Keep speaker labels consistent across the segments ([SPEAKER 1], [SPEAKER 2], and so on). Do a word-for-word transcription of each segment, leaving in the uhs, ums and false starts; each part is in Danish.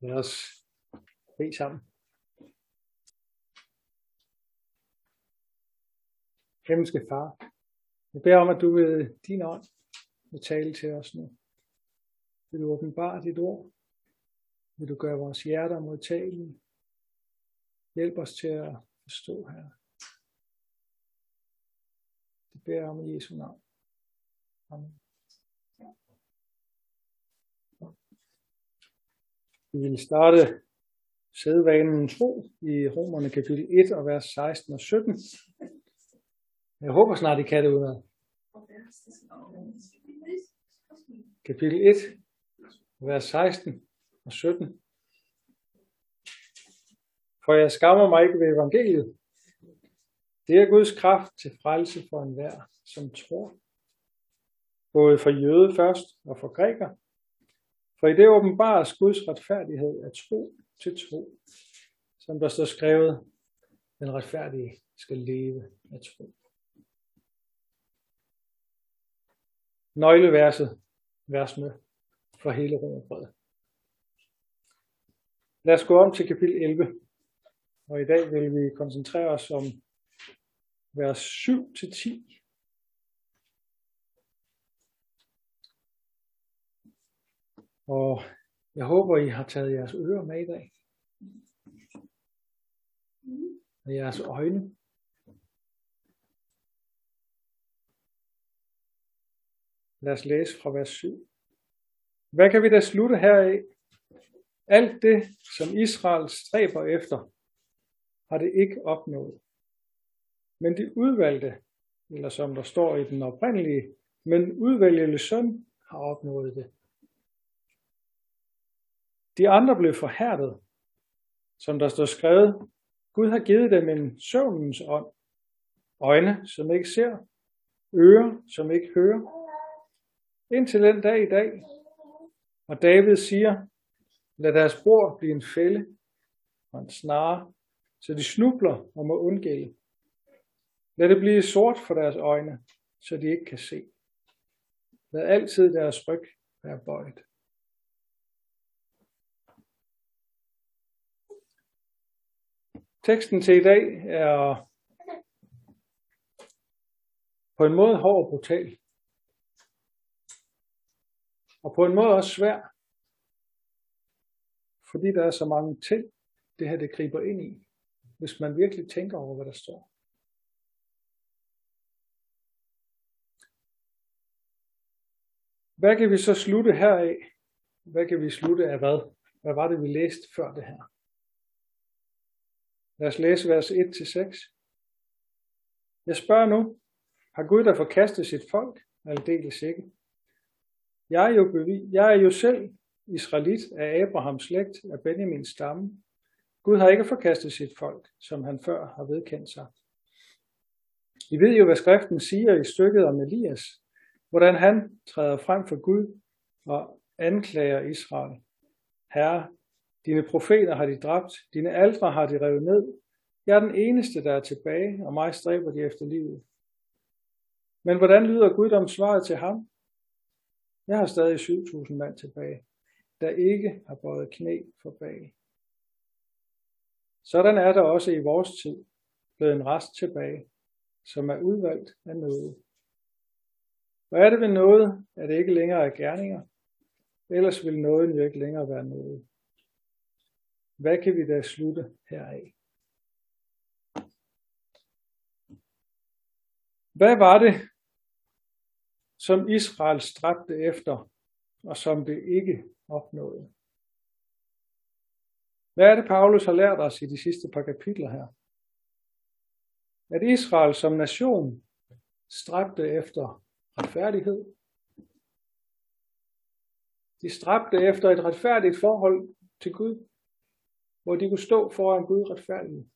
[SPEAKER 1] Lad os bede sammen. Himmelske Far, jeg beder om, at du ved din ånd vil tale til os nu. Vil du åbenbare dit ord? Vil du gøre vores hjerter modtagelige? Hjælp os til at forstå, Herre. Jeg beder om i Jesu navn. Amen. Vi vil starte sædvanen tro i Romerne kapitel et og vers seksten og sytten. Jeg håber snart, I kan det udenad. Kapitel et, vers seksten og sytten. For jeg skammer mig ikke ved evangeliet. Det er Guds kraft til frelse for enhver, som tror. Både for jøde først og for græker. For i det åbenbares Guds retfærdighed af tro til tro. Som der står skrevet, den retfærdige skal leve af tro. Nøgleverset, versene for hele Romerbrevet. Lad os gå om til kapitel elleve. Og i dag vil vi koncentrere os om vers syv til ti. Og jeg håber, I har taget jeres ører med i dag. Og jeres øjne. Lad os læse fra vers syv. Hvad kan vi da slutte heraf? Alt det, som Israel stræber efter, har det ikke opnået. Men de udvalgte, eller som der står i den oprindelige, men udvælgende søn har opnået det. De andre blev forhærdet, som der står skrevet, Gud har givet dem en søvnens ånd, øjne, som ikke ser, ører, som ikke hører, indtil den dag i dag. Og David siger, lad deres bord blive en fælde og en snare, så de snubler og må undgælde. Lad det blive sort for deres øjne, så de ikke kan se. Lad altid deres ryg være bøjet. Teksten til i dag er på en måde hård og brutal. Og på en måde også svær. Fordi der er så mange ting, det her det griber ind i, hvis man virkelig tænker over, hvad der står. Hvad kan vi så slutte heraf? Hvad kan vi slutte af hvad? Hvad var det, vi læste før det her? Lad os læse vers et til seks. Jeg spørger nu, har Gud der forkastet sit folk? Aldeles ikke. Jeg er jo, bevis, jeg er jo selv israelit af Abrahams slægt, af Benjamins stamme. Gud har ikke forkastet sit folk, som han før har vedkendt sig. I ved jo, hvad skriften siger i stykket om Elias, hvordan han træder frem for Gud og anklager Israel. Herre, dine profeter har de dræbt, dine aldre har de revet ned. Jeg er den eneste, der er tilbage, og mig stræber de efter livet. Men hvordan lyder guddoms svaret til ham? Jeg har stadig syv tusind mand tilbage, der ikke har bøjet knæ for bag. Sådan er der også i vores tid blevet en rest tilbage, som er udvalgt af noget. Og er det ved noget, at det ikke længere er gerninger, ellers vil nåden jo ikke længere være noget. Hvad kan vi da slutte heraf? Hvad var det, som Israel stræbte efter, og som det ikke opnåede? Hvad er det, Paulus har lært os i de sidste par kapitler her? At Israel som nation stræbte efter retfærdighed. De stræbte efter et retfærdigt forhold til Gud, hvor de kunne stå foran Gud retfærdigt.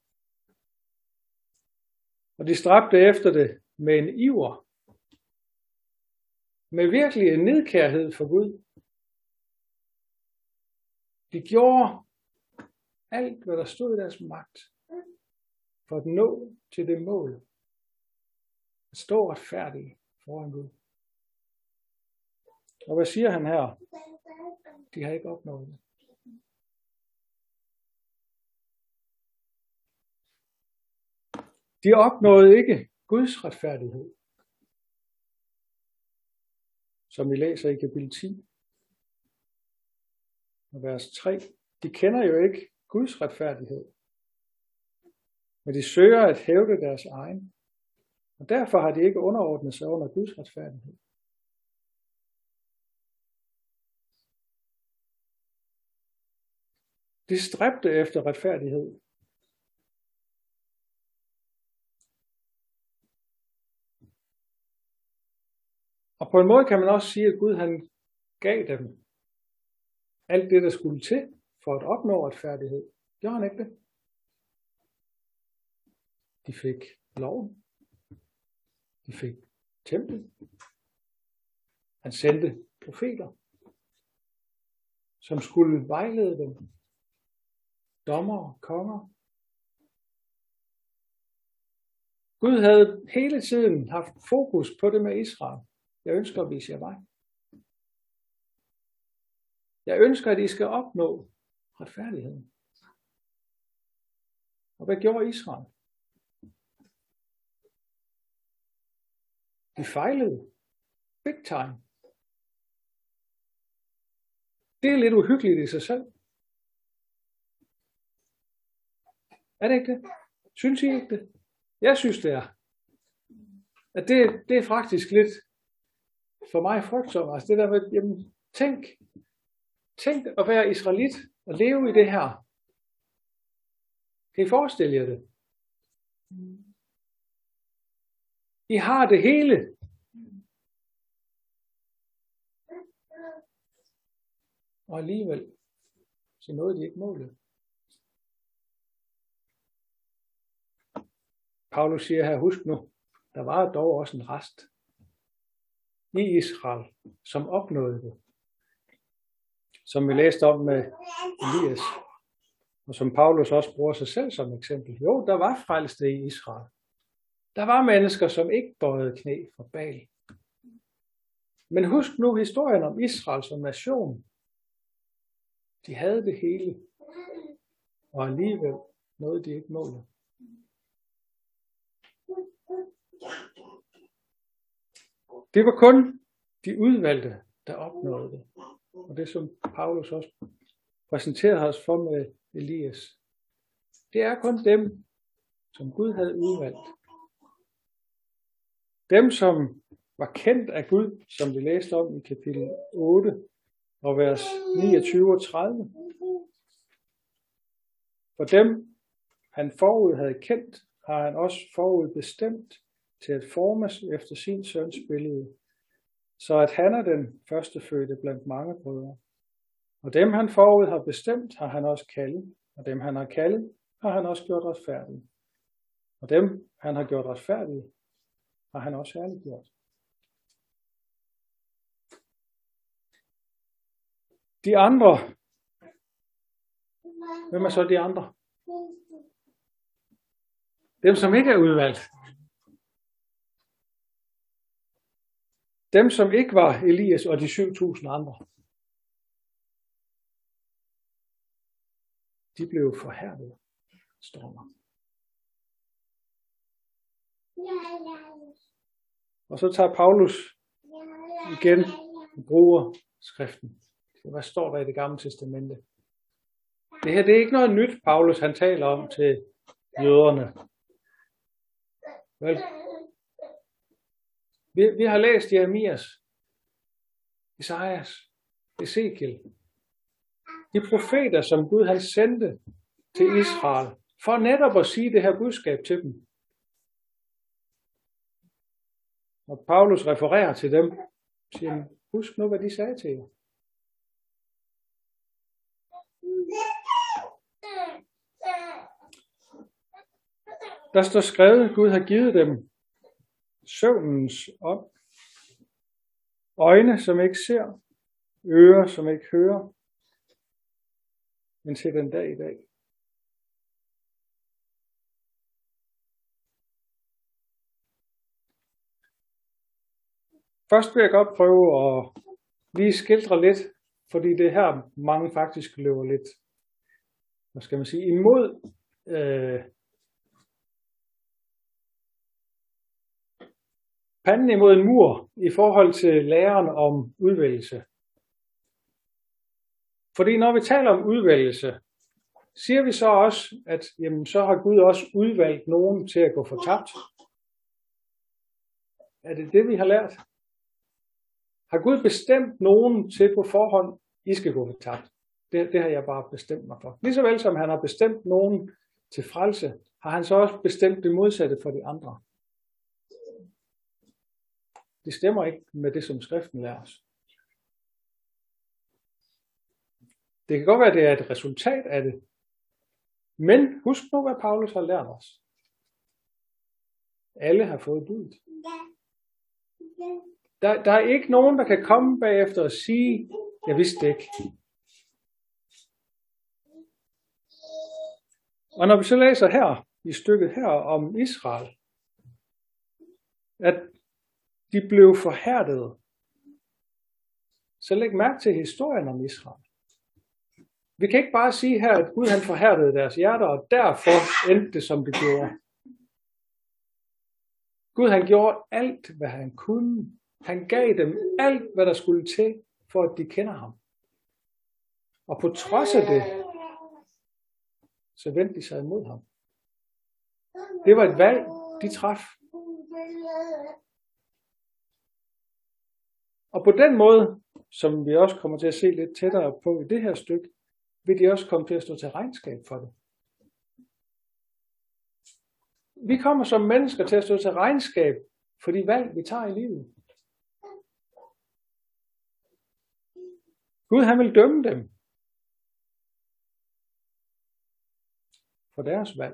[SPEAKER 1] Og de stræbte efter det med en iver, med virkelig en nidkærhed for Gud. De gjorde alt, hvad der stod i deres magt, for at nå til det mål, at stå retfærdigt foran Gud. Og hvad siger han her? De har ikke opnået det. De opnåede ikke Guds retfærdighed, som vi læser i kapitel ti, og vers tre. De kender jo ikke Guds retfærdighed, men de søger at hævde deres egen, og derfor har de ikke underordnet sig under Guds retfærdighed. De stræbte efter retfærdighed. Og på en måde kan man også sige, at Gud han gav dem alt det, der skulle til for at opnå retfærdighed. Gjorde han ikke det? De fik loven. De fik templet. Han sendte profeter, som skulle vejlede dem. Dommere, konger. Gud havde hele tiden haft fokus på det med Israel. Jeg ønsker at vise jer vej. Jeg ønsker, at I skal opnå retfærdigheden. Og hvad gjorde Israel? De fejlede. Big time. Det er lidt uhyggeligt i sig selv. Er det ikke det? Synes I ikke det? Jeg synes det er. At det, det er faktisk lidt for mig frygtsomt. Altså det der med, jamen, tænk, tænk at være israelit og leve i det her. Kan I forestille jer det? I har det hele. Og alligevel, så nåede de ikke målet. Paulus siger her, husk nu, der var dog også en rest i Israel, som opnåede det. Som vi læste om med Elias, og som Paulus også bruger sig selv som eksempel. Jo, der var frelste i Israel. Der var mennesker, som ikke bøjede knæ for Baal. Men husk nu historien om Israel som nation. De havde det hele, og alligevel nåede de ikke målet. Det var kun de udvalgte, der opnåede det. Og det som Paulus også præsenterede os for med Elias. Det er kun dem, som Gud havde udvalgt. Dem, som var kendt af Gud, som vi læste om i kapitel otte og vers niogtyve og tredive. For dem, han forud havde kendt, har han også forud bestemt til at formes efter sin søns billede, så at han er den førstefødte blandt mange brødre. Og dem, han forud har bestemt, har han også kaldet, og dem, han har kaldet, har han også gjort retfærdige. Og dem, han har gjort retfærdige, har han også herliggjort. De andre. Hvem er så de andre? Dem, som ikke er udvalgt. Dem, som ikke var Elias og de syv tusind andre. De blev forhærdet, står der. Og så tager Paulus igen og bruger skriften. Hvad står der i Det Gamle Testamente? Det her, det er ikke noget nyt, Paulus han taler om til jøderne. Vel? Vi, vi har læst Jeremias, Isaias, Ezekiel. De profeter, som Gud han sendte til Israel, for netop at sige det her budskab til dem. Og Paulus refererer til dem, siger han, husk nu, hvad de sagde til jer. Der står skrevet, at Gud har givet dem søvnens ånd, øjne, som ikke ser, ører, som ikke hører, men til den dag i dag. Først vil jeg godt prøve at lige skildre lidt, fordi det her mange faktisk løber lidt, hvad skal man sige, imod øh, panden imod en mur i forhold til læren om udvælgelse. Fordi når vi taler om udvælgelse, siger vi så også, at jamen, så har Gud også udvalgt nogen til at gå fortabt. Er det det, vi har lært? Har Gud bestemt nogen til på forhånd, I skal gå fortabt? Det, det har jeg bare bestemt mig for. Ligeså vel som han har bestemt nogen til frelse, har han så også bestemt det modsatte for de andre. Det stemmer ikke med det, som skriften lærer os. Det kan godt være, at det er et resultat af det. Men husk nu, hvad Paulus har lært os. Alle har fået budet. Der, der er ikke nogen, der kan komme bagefter og sige, jeg vidste det ikke. Og når vi så læser her, i stykket her om Israel, at de blev forhærdede, så læg mærke til historien om Israel. Vi kan ikke bare sige her, at Gud han forhærdede deres hjerter, og derfor endte det, som det gjorde. Gud han gjorde alt, hvad han kunne. Han gav dem alt, hvad der skulle til, for at de kender ham. Og på trods af det, så vendte de sig imod ham. Det var et valg, de traf. Og på den måde, som vi også kommer til at se lidt tættere på i det her stykke, vil de også komme til at stå til regnskab for det. Vi kommer som mennesker til at stå til regnskab for de valg, vi tager i livet. Gud han vil dømme dem for deres valg.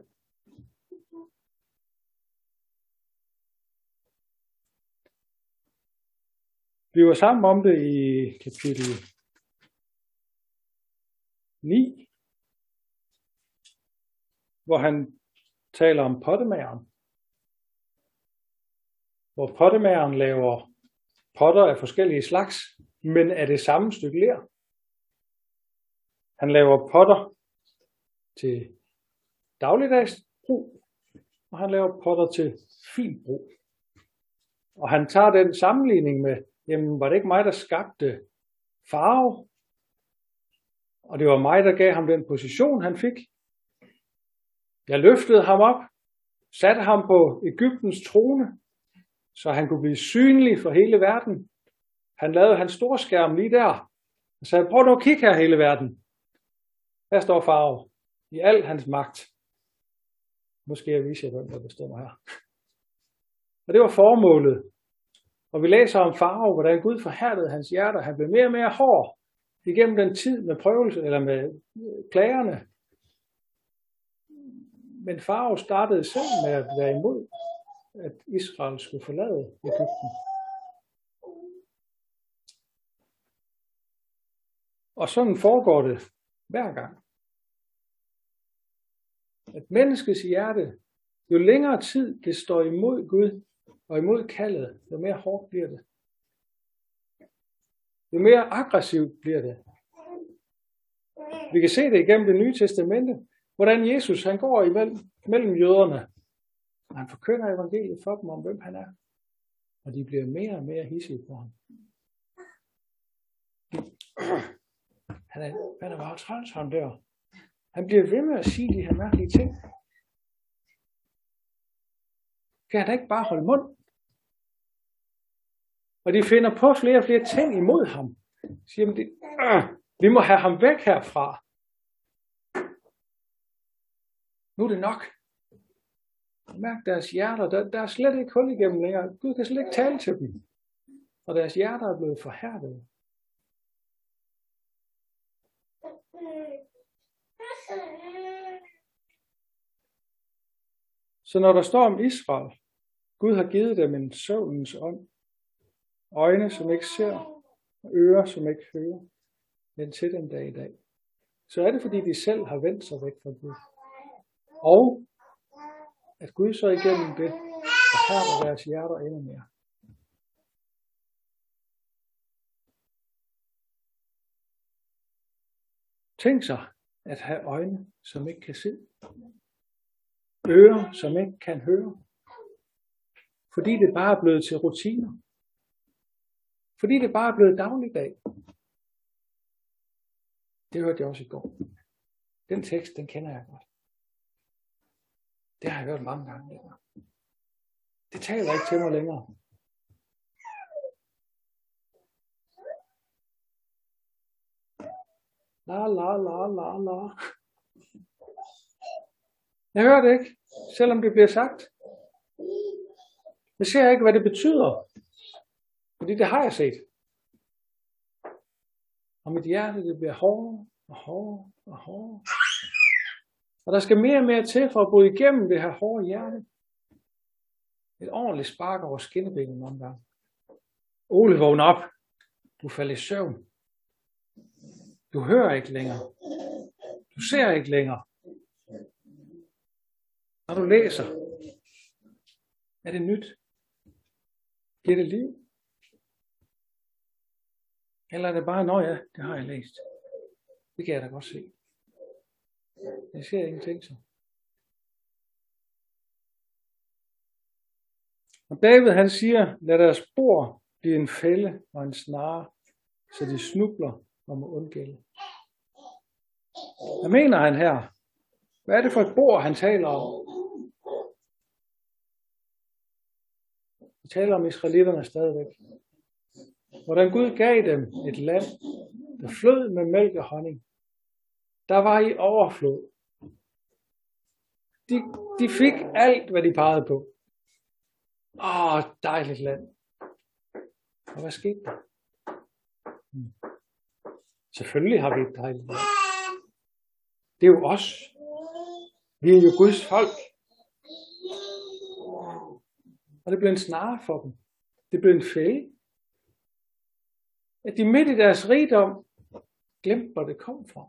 [SPEAKER 1] Vi var sammen om det i kapitel ni, hvor han taler om pottemageren. Hvor pottemageren laver potter af forskellige slags, men af det samme stykke ler. Han laver potter til dagligdags brug, og han laver potter til fin brug. Og han tager den sammenligning med, jamen var det ikke mig, der skabte farve? Og det var mig, der gav ham den position, han fik. Jeg løftede ham op, satte ham på Egyptens trone, så han kunne blive synlig for hele verden. Han lavede hans storskærm lige der, og sagde, prøv nu at kigge her hele verden. Her står farve i al hans magt. Måske jeg viser jer, hvem der bestemmer her. Og det var formålet. Og vi læser om farve, hvordan Gud forhærdede hans hjerter. Han blev mere og mere hård igennem den tid med prøvelse, eller med klagerne. Men farve startede selv med at være imod, at Israel skulle forlade Egypten. Og sådan foregår det hver gang. At menneskets hjerte, jo længere tid det står imod Gud og imod kaldet, jo mere hårdt bliver det. Jo mere aggressivt bliver det. Vi kan se det igennem det nye testamente, hvordan Jesus han går imellem mellem jøderne, og han forkynder evangeliet for dem om, hvem han er. Og de bliver mere og mere hidsige på ham. Han er, han er bare træls, ham der. Han bliver ved med at sige de her mærkelige ting. Kan han da ikke bare holde mund? Og de finder på flere og flere ting imod ham. De siger, de, øh, vi må have ham væk herfra. Nu er det nok. Mærk deres hjerter, der, der er slet ikke hul igennem længere. Gud kan slet ikke tale til dem. Og deres hjerter er blevet forhærdede. Så når der står om Israel, Gud har givet dem en søvnens ånd, øjne som ikke ser, og ører som ikke hører, men til den dag i dag, så er det fordi de selv har vendt sig væk fra Gud. Og at Gud så igennem det forhærder deres hjerter endnu mere. Tænk sig at have øjne, som ikke kan se. Ører, som ikke kan høre. Fordi det bare er blevet til rutiner. Fordi det bare er blevet dagligdag. Det hørte jeg også i går. Den tekst, den kender jeg godt. Det har jeg hørt mange gange. Det taler ikke til mig længere. La, la, la, la, la. Jeg hører det ikke, selvom det bliver sagt. Jeg ser ikke, hvad det betyder. Fordi det har jeg set. Og mit hjerte, det bliver hårdere og hårdere og hårdere. Og der skal mere og mere til for at bryde igennem det her hårde hjerte. Et ordentligt spark over skinnebenet nogle gange. Ole, vågn op. Du falder i søvn. Du hører ikke længere. Du ser ikke længere. Når du læser, er det nyt? Giver det liv? Eller er det bare, nå ja, det har jeg læst. Det kan jeg da godt se. Jeg ser ingenting så. Og David han siger, lad deres spor blive en fælde og en snare, så de snubler og må undgælde. Hvad mener han her? Hvad er det for et bord, han taler om? Vi taler om israelitterne stadigvæk. Hvordan Gud gav dem et land, der flød med mælk og honning. Der var i overflod. De, de fik alt, hvad de pegede på. Åh, dejligt land. Og hvad skete der? Hmm. Selvfølgelig har vi et dejligt land. Det er jo os. Vi er jo Guds folk. Og det blev en snare for dem. Det blev en fælde. At de midt i deres rigdom glemte, hvor det kom fra.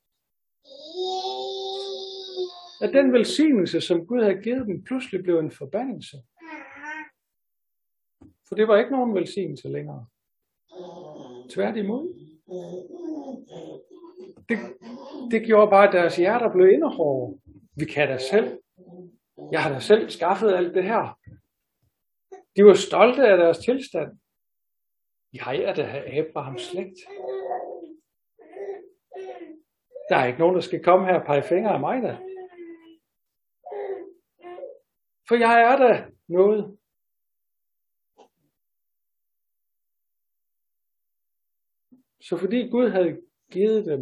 [SPEAKER 1] At den velsignelse, som Gud havde givet dem, pludselig blev en forbandelse. For det var ikke nogen velsignelse længere. Tværtimod. Det, det gjorde bare, at deres hjerter blev endnu hårdere. Vi kan da selv. Jeg har da selv skaffet alt det her. De var stolte af deres tilstand. Jeg er da Abrahams slægt. Der er ikke nogen, der skal komme her og pege fingre af mig da. For jeg er da noget. Så fordi Gud havde givet dem,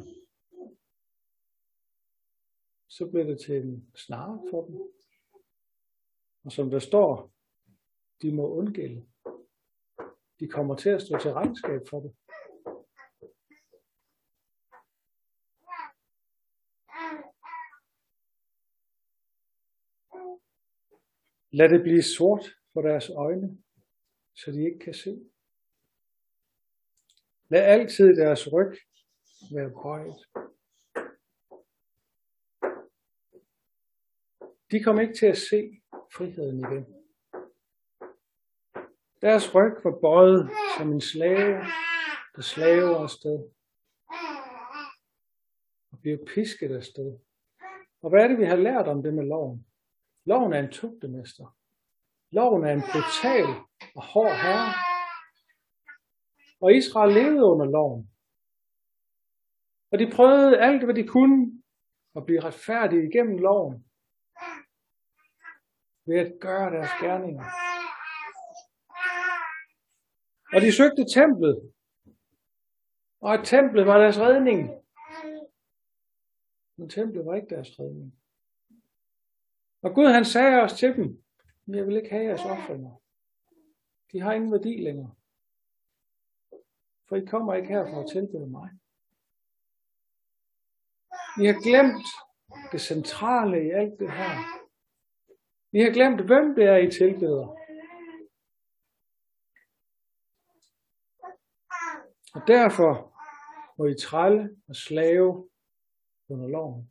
[SPEAKER 1] så blev det til en snare for dem. Og som der står, de må undgælde. De kommer til at stå til regnskab for det. Lad det blive sort for deres øjne, så de ikke kan se. Lad altid deres ryg være bøjet. De kom ikke til at se friheden igen. Deres ryg var bøjet som en slave, der slaver afsted og bliver pisket afsted. Og hvad er det, vi har lært om det med loven? Loven er en tugtemester. Loven er en brutal og hård herre. Og Israel levede under loven. Og de prøvede alt, hvad de kunne, at blive retfærdige igennem loven. Ved at gøre deres gerninger. Og de søgte templet. Og at templet var deres redning. Men templet var ikke deres redning. Og Gud han sagde også til dem, jeg vil ikke have jeres ofringer. De har ingen værdi længere. For I kommer ikke her for at tilbede mig. I har glemt det centrale i alt det her. I har glemt, hvem det er, I tilbeder. Og derfor må I trælle og slave under loven.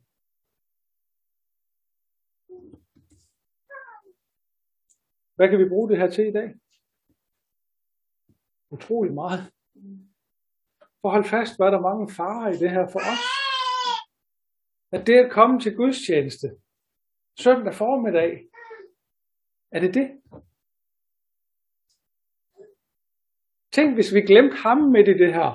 [SPEAKER 1] Hvad kan vi bruge det her til i dag? Utrolig meget. For hold fast, var der mange farer i det her for os. At det at komme til gudstjeneste søndag formiddag, er det det? Tænk, hvis vi glemte ham midt i det her.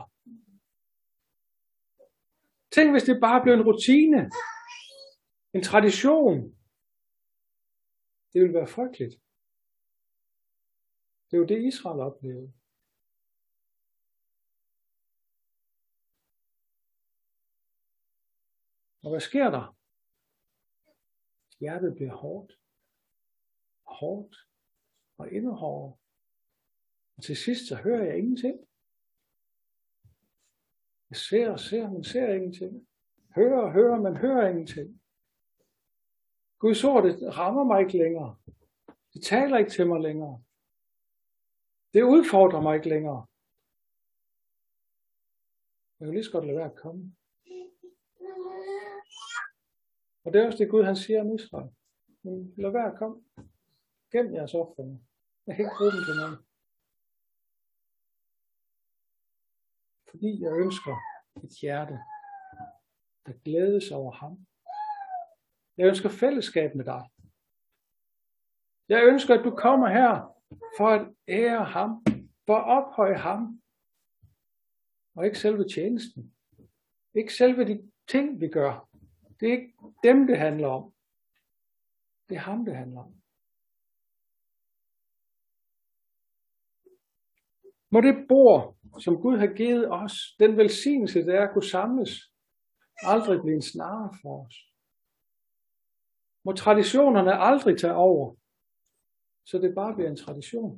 [SPEAKER 1] Tænk, hvis det bare blev en rutine. En tradition. Det ville være frygteligt. Det er jo det, Israel oplevede. Og hvad sker der? Hjertet bliver hårdt. Hårdt. Og endnu hårdere. Og til sidst så hører jeg ingenting. Jeg ser og ser, men ser ingenting. Hører og hører, men hører ingenting. Guds ord, det rammer mig ikke længere. Det taler ikke til mig længere. Det udfordrer mig ikke længere. Jeg kan lige så godt lade være at komme. Og det er også det Gud, han siger om Israel. Men lad være at komme. Gem jeres ofringer. Jeg kan ikke bruge dem til noget. Fordi jeg ønsker et hjerte, der glædes over ham. Jeg ønsker fællesskab med dig. Jeg ønsker, at du kommer her for at ære ham, for at ophøje ham. Og ikke selve tjenesten. Ikke selve de ting, vi gør. Det er ikke dem, det handler om. Det er ham, det handler om. Må det bord, som Gud har givet os, den velsignelse, det er at kunne samles, aldrig blive en snare for os. Må traditionerne aldrig tage over, så det bare bliver en tradition.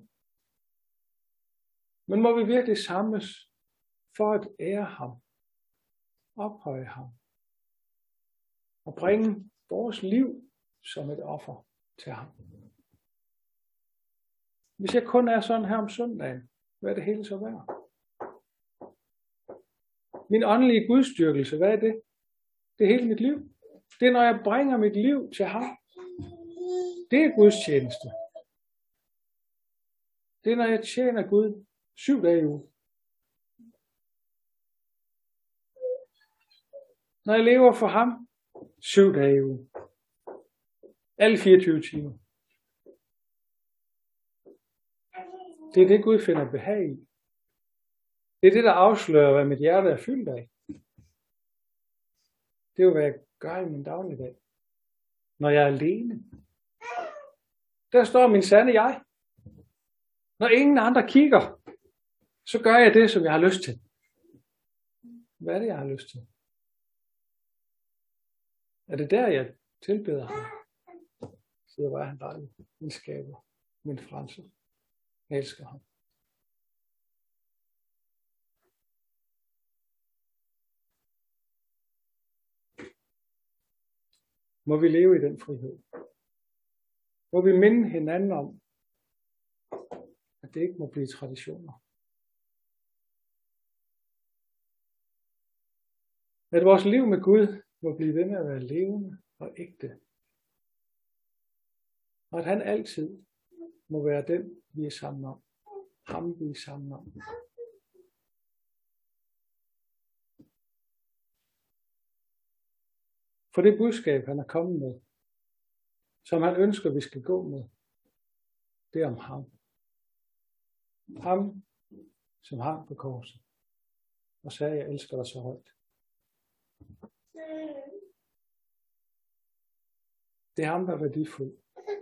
[SPEAKER 1] Men må vi virkelig samles for at ære ham, ophøje ham, og bringe vores liv som et offer til ham. Hvis jeg kun er sådan her om søndagen, hvad er det hele så værd? Min åndelige gudstyrkelse, hvad er det? Det er hele mit liv. Det er, når jeg bringer mit liv til ham. Det er gudstjeneste. Det er, når jeg tjener Gud syv dage i ugen. Når jeg lever for ham syv dage i ugen. Alle fireogtyve timer. Det er det, Gud finder behag i. Det er det, der afslører, hvad mit hjerte er fyldt af. Det er jo, hvad jeg gør i min dagligdag. Når jeg er alene. Der står min sande jeg. Når ingen andre kigger, så gør jeg det, som jeg har lyst til. Hvad er det, jeg har lyst til? Er det der, jeg tilbeder ham? Så det var han dejlig. Min skaber. Min frelser. Jeg elsker ham. Må vi leve i den frihed. Må vi minde hinanden om, at det ikke må blive traditioner. At vores liv med Gud må blive ved med at være levende og ægte. Og at han altid må være den, vi er sammen om. Ham, vi er sammen om. For det budskab, han er kommet med, som han ønsker, vi skal gå med, det er om ham. Ham, som hang på korset, og sagde, jeg elsker dig så højt. Det er ham, der er værdifuld.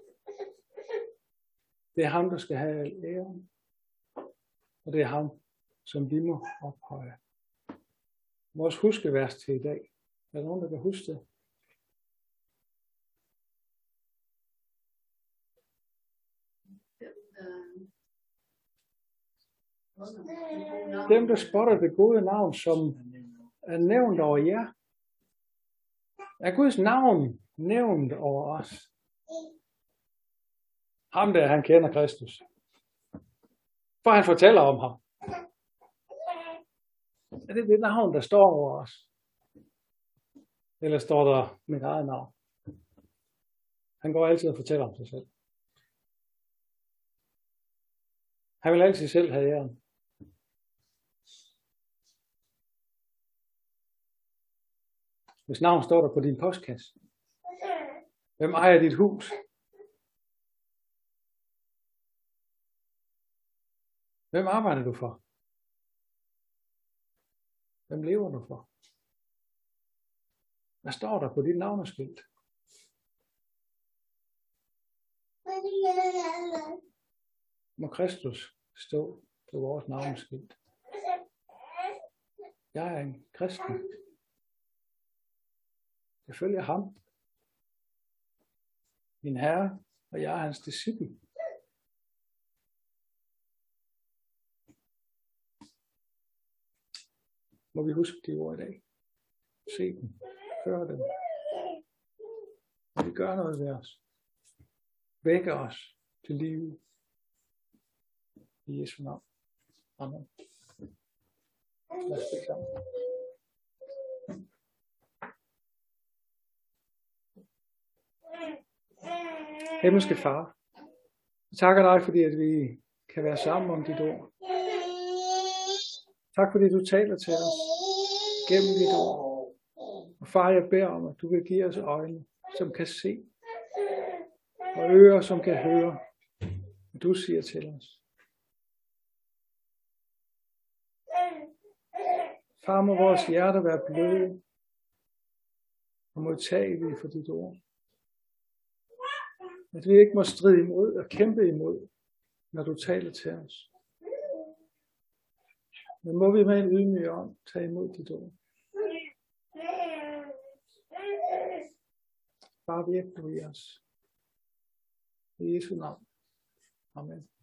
[SPEAKER 1] Det er ham, der skal have al æren. Og det er ham, som vi må ophøje. Vores huskevers til i dag. Er der nogen, der kan huske det? Dem, der spotter det gode navn, som er nævnt over jer. Er Guds navn nævnt over os? Ham der, han kender Kristus. For han fortæller om ham. Er det det navn, der står over os? Eller står der mit eget navn? Han går altid og fortæller om sig selv. Han vil altid selv have æren. Hvis navn står der på din postkasse. Hvem ejer dit hus? Hvem arbejder du for? Hvem lever du for? Hvad står der på dit navneskilt? Må Kristus stå på vores navneskilt. Jeg er en kristen. Jeg følger ham, min Herre, og jeg er hans disciple. Må vi huske de ord i dag. Se dem. Hør dem. Må vi gøre noget ved os. Vække os til liv. I Jesu navn. Amen. Lad os bede sammen. Himmelske Far, jeg takker dig, fordi at vi kan være sammen om dit ord. Tak fordi du taler til os gennem dit ord. Og far, jeg beder om, at du vil give os øjne, som kan se, og ører, som kan høre, hvad du siger til os. Far, må vores hjerter være bløde og modtagelige for dit ord. At vi ikke må stride imod og kæmpe imod, når du taler til os. Men må vi med en ydmyg ånd tage imod dit ord. Bare virk du i os. I Jesu navn. Amen.